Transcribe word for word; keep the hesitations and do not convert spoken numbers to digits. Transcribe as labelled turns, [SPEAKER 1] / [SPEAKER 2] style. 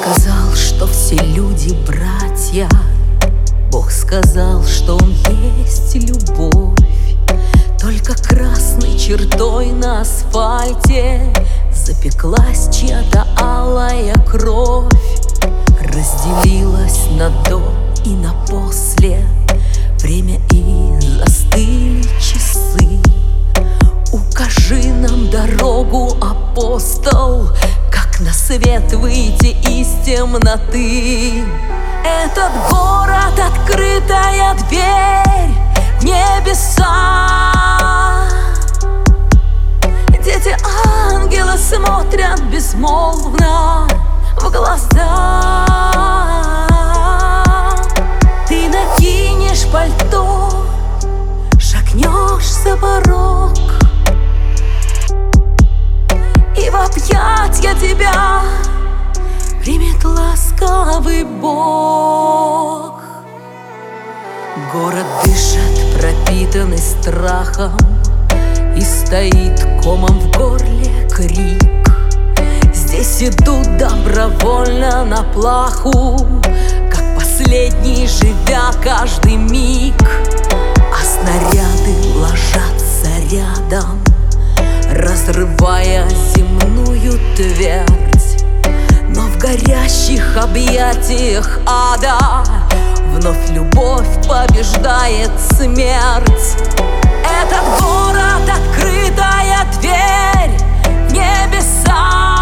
[SPEAKER 1] сказал, что все люди братья. Бог сказал, что Он есть любовь. Только красной чертой на асфальте запеклась чья-то алая кровь. Разделилась на до и на после время, и застыли часы. Укажи нам дорогу, апостол, как на свет выйти из темноты. Этот город — открытая дверь в небеса. Дети ангела смотрят безмолвно в глаза. Ты накинешь пальто, шагнешь за порог, и в объятья тебя примет ласковый Бог. Город дышит, пропитанный страхом, и стоит комом в горле крик. Здесь идут добровольно на плаху, как последний, живя каждый миг. А снаряды ложатся рядом, разрывая земную твердь. Но в горящих объятиях ада вновь любовь побеждает смерть. Этот город — открытая дверь в небеса.